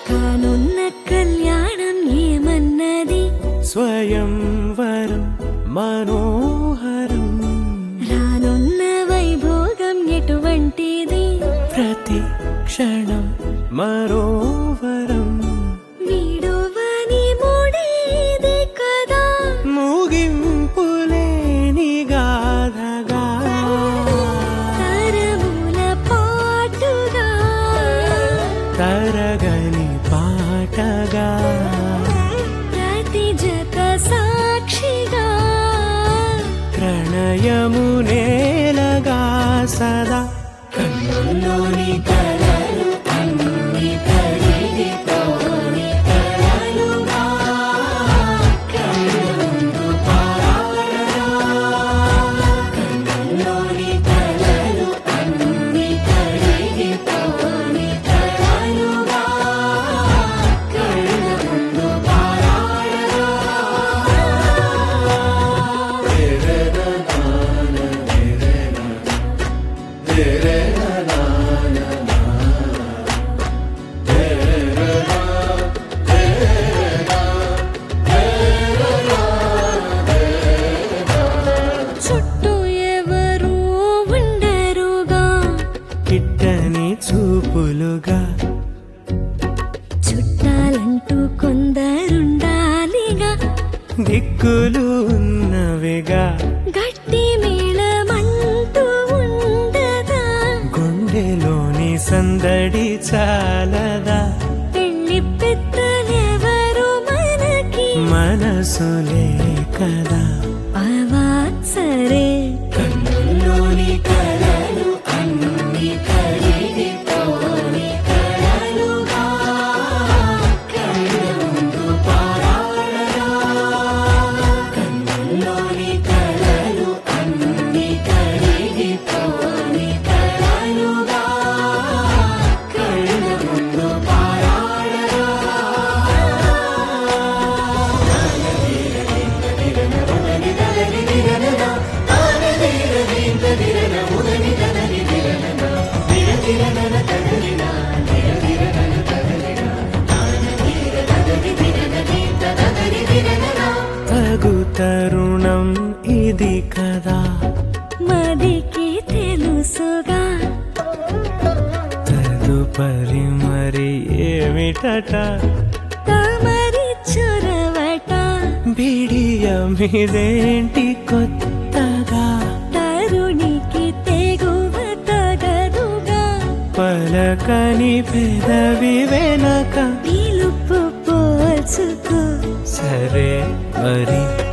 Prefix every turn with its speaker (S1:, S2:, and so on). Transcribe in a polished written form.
S1: కానున్న కళ్యాణం ఏమన్నది
S2: స్వయంవరం మనోహరం
S1: రానున్న వైభోగం ఎటువంటిది
S2: ప్రతి క్షణం మరోవరం
S1: వీడువని మూడేది కదా
S2: ముగింపులేని గాథగా
S1: తరముల పాటుగా
S2: తరగని పాటగా
S1: ప్రతి జత సాక్షిగా
S2: ప్రణయము నేలగా సదా కన్నుల్లోని కలలు అన్ని కరిగిపోని కలలుగా కళ్ళుందు పారాడగా కన్నుల్లోని కలలు అన్ని కరిగిపోని కలలుగా కళ్ళుందు పారాడగా
S1: చుట్టూ ఎవరు ఉండరుగా
S2: కిట్టని చూపులుగా
S1: చుట్టాలంటూ కొందరుండాలిగా
S2: దిక్కులు ఉన్నవిగా
S1: గట్టి మేళమంటూ ఉండదా
S2: గుండెలోని సందడి చాలదా
S1: పెళ్లి పెద్దలెవరు మనకి
S2: మనసులే కదా
S1: అవా సరే
S2: కన్నుల్లోని కలలు అన్ని కరిగిపోని కలలుగా కళ్ళుందు పారాడగా కన్నుల్లోని కలలు అన్ని కరిగిపోని కలలుగా కళ్ళుందు పారాడగా తగు తరుణం ఇది కదా
S1: మదికి తెలుసుగా
S2: తదుపరి మరి ఏమిటట
S1: తమరి చొరవట
S2: బిడియమిదేంటి కొత్తగా
S1: తరుణికి తెగువ తగదుగా
S2: పలకని పెదవి వెనక
S1: పిలుపు పోల్చుకో
S2: సరే మరి